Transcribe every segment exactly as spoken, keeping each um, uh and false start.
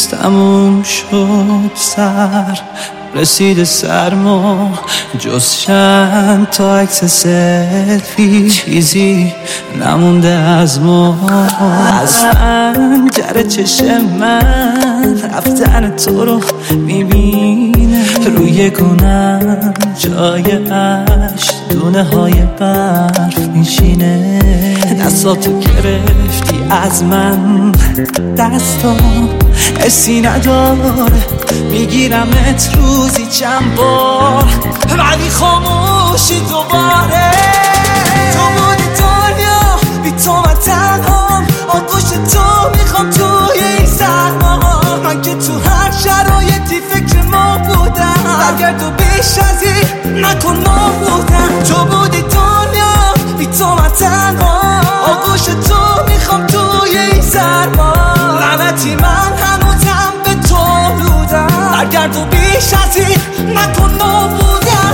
تموم شد سر رسید سرما جز چند تا عکس سلفی چیزی نمونده از ما. از پنجره چشم من رفتن تو رو میبینه، روی گونم جای عشق دونه های برف میشینه. دستاتو گرفتی از من، دستام حسی نداره، میگیرمت روزی چند بار ولی خاموشی دوباره. تو بودی دنیا بی تو من تنهام، آغوش تو میخوام توی این سرما. من که تو هر شرایطی فکر ما بودم، برگرد و بیش از این نکن ما بودم. تو بودی دنیا بی تو من تنهام، آغوش تو میخوام توی این سرما. لعنتی من هنوزم به تو بودم، برگرد و بیش از این نکن ما بودم.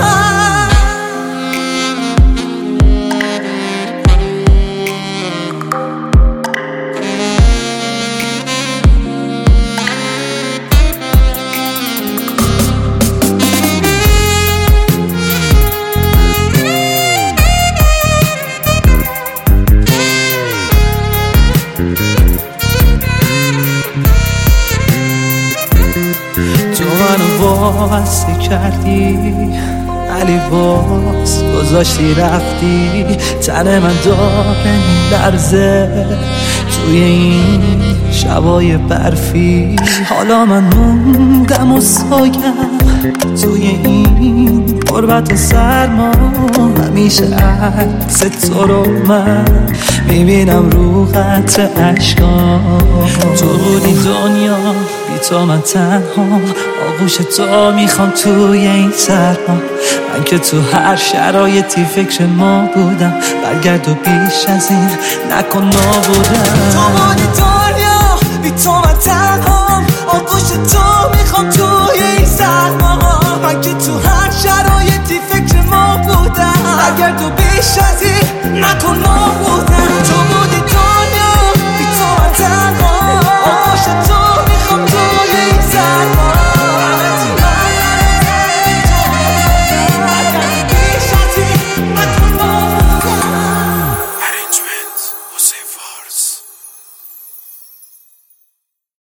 تو منو واسه کردی ولی باز گذاشتی رفتی. تن من داره میلرزه توی این شبای برفی. حالا من موندم و سایم توی این غربت و سرما. همیشه عکس تو رو من میبینم رو قطر اشکام. تو بودی دنیا بی تو من تنهام، آغوش تو میخوام توی این سرما. من که تو هر شرایطی فکر ما بودم، برگرد و بیش از این نکن ما بودم. تو بودی دنیا بی تو من تنهام، آغوش تو میخوام توی این سرما. من که تو هر شرایطی فکر ما بودم، برگرد و بیش از این نکن ما بودم.